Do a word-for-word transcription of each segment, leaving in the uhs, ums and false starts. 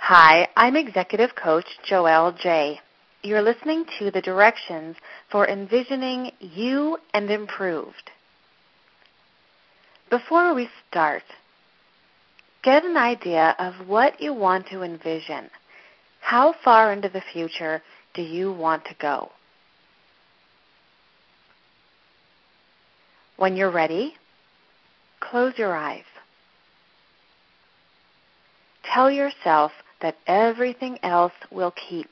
Hi, I'm Executive Coach Joelle J. You're listening to the directions for envisioning you and improved. Before we start, get an idea of what you want to envision. How far into the future do you want to go? When you're ready, close your eyes. Tell yourself that everything else will keep.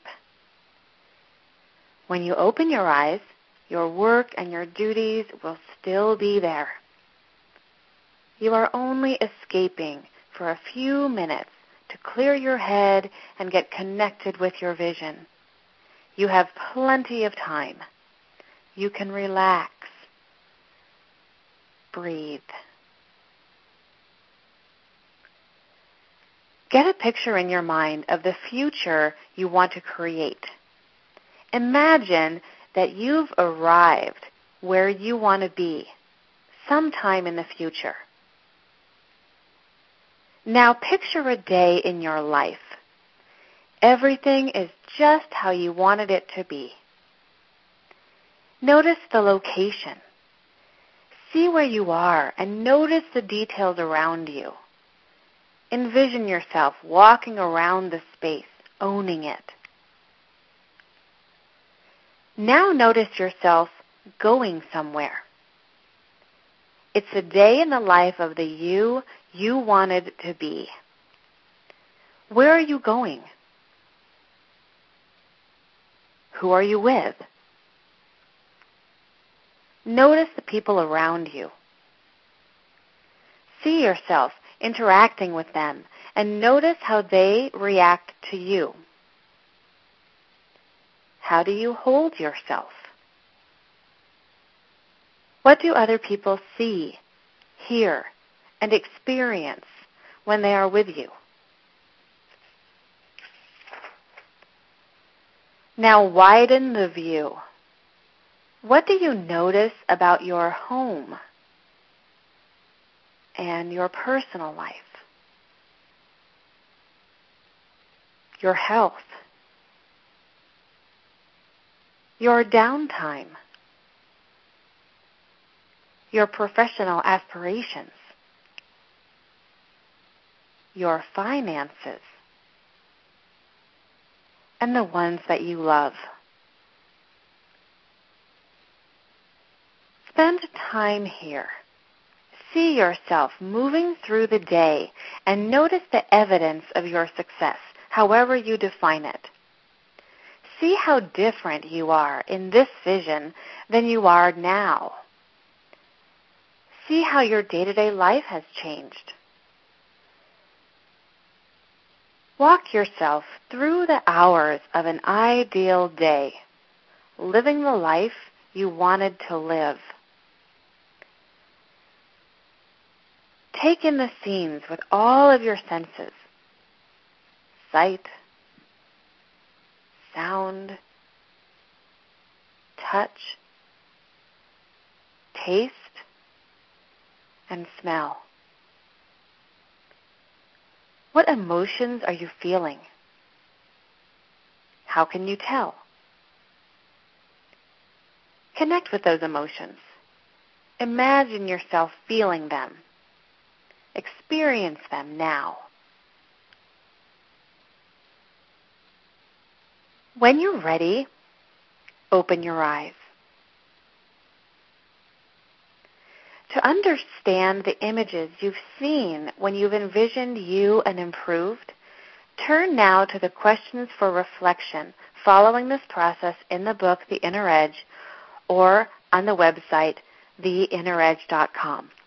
When you open your eyes, your work and your duties will still be there. You are only escaping for a few minutes to clear your head and get connected with your vision. You have plenty of time. You can relax. Breathe. Get a picture in your mind of the future you want to create. Imagine that you've arrived where you want to be sometime in the future. Now picture a day in your life. Everything is just how you wanted it to be. Notice the location. See where you are and notice the details around you. Envision yourself walking around the space, owning it. Now notice yourself going somewhere. It's a day in the life of the you you wanted to be. Where are you going? Who are you with? Notice the people around you. See yourself interacting with them and notice how they react to you. How do you hold yourself? What do other people see, hear, and experience when they are with you? Now widen the view. What do you notice about your home and your personal life, your health, your downtime, your professional aspirations, your finances, and the ones that you love? Spend time here. See yourself moving through the day and notice the evidence of your success, however you define it. See how different you are in this vision than you are now. See how your day-to-day life has changed. Walk yourself through the hours of an ideal day, living the life you wanted to live. Take in the scenes with all of your senses: sight, sound, touch, taste, and smell. What emotions are you feeling? How can you tell? Connect with those emotions. Imagine yourself feeling them. Experience them now. When you're ready, open your eyes. To understand the images you've seen when you've envisioned you and improved, turn now to the questions for reflection following this process in the book, The Inner Edge, or on the website, the inner edge dot com.